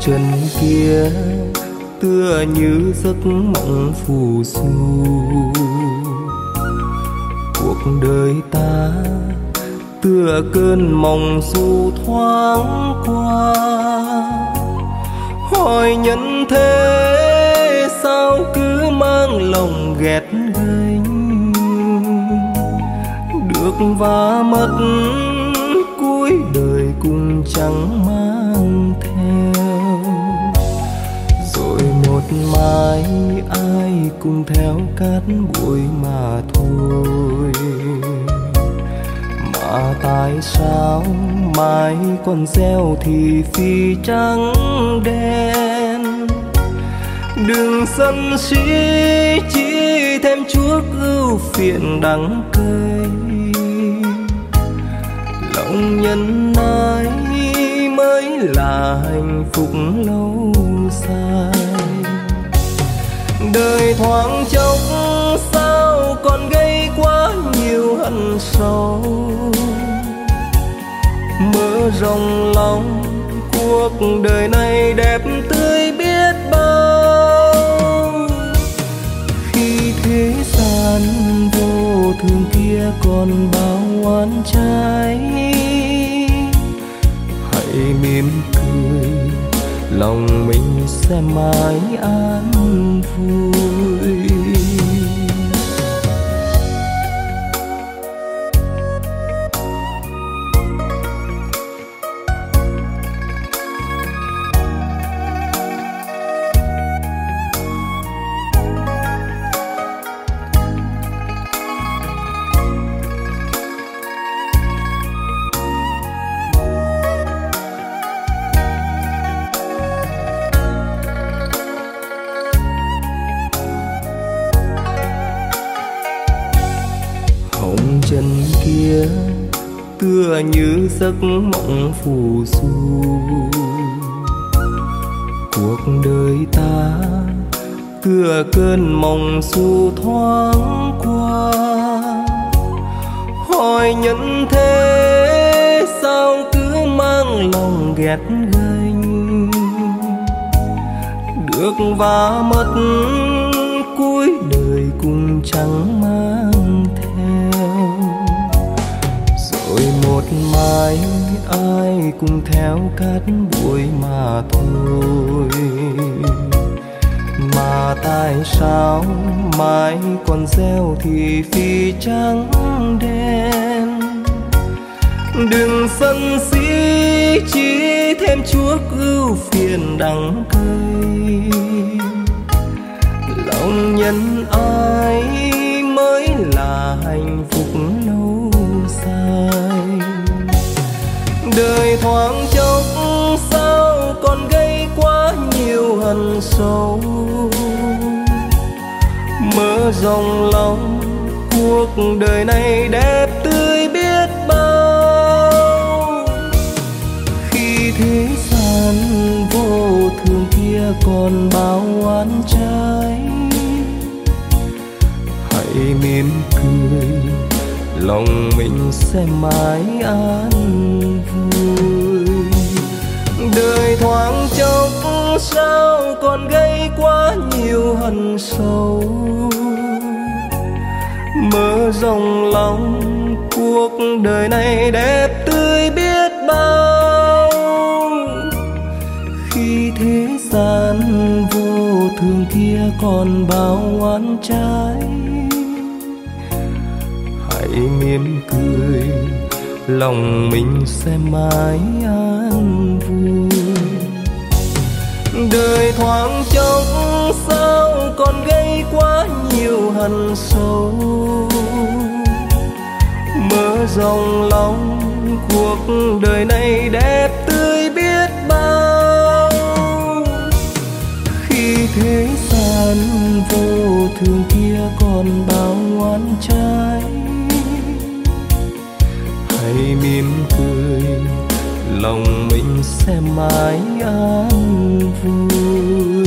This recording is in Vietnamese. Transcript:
trần kia tựa như giấc mộng phù du, cuộc đời ta tựa cơn mộng du thoáng qua. Hỏi nhân thế sao cứ mang lòng ghét gánh, được và mất cuối đời cũng chẳng mang theo. Rồi một mai ai cũng theo cát bụi mà thôi, mà tại sao mai còn gieo thì phi trắng đen. Đừng sân si chỉ thêm chuốc ưu phiền đắng cay, lòng nhân ái mới là hạnh phúc lâu dài. Đời thoáng chốc sao còn gây quá nhiều hận sâu, mơ rộng lòng cuộc đời này đẹp tươi biết bao. Khi thế gian vô thường kia còn bao oán trái, hãy mỉm cười lòng mình sẽ mãi an vui. Trần kia tựa như giấc mộng phù du, cuộc đời ta tựa cơn mộng du thoáng qua. Hỏi nhân thế sao cứ mang lòng ghét gánh, được và mất cuối đời cũng chẳng mang theo. Rồi một mai ai cũng theo cát bụi mà thôi, mà tại sao mai còn gieo thì phi trắng đen. Đừng sân si chỉ thêm chuốc ưu phiền đắng cay, lòng nhân ái mới là hạnh phúc lâu dài. Đời thoáng chốc sao còn gây quá nhiều hận sâu, mơ rộng lòng cuộc đời này đẹp tươi biết bao. Khi thế gian vô thường kia còn bao oán trái, hãy mỉm cười lòng mình sẽ mãi an vui. Đời thoáng chốc sao còn gây quá nhiều hận sâu, mơ rộng lòng cuộc đời này đẹp tươi biết bao. Khi thế gian vô thường kia còn bao oán trái, hãy mỉm cười lòng mình sẽ mãi an vui. Đời thoáng chốc sao còn gây quá nhiều hận sâu, mơ rộng lòng cuộc đời này đẹp tươi biết bao. Khi thế gian vô thường kia còn bao oán trái, hãy mỉm cười lòng mình sẽ mãi an vui.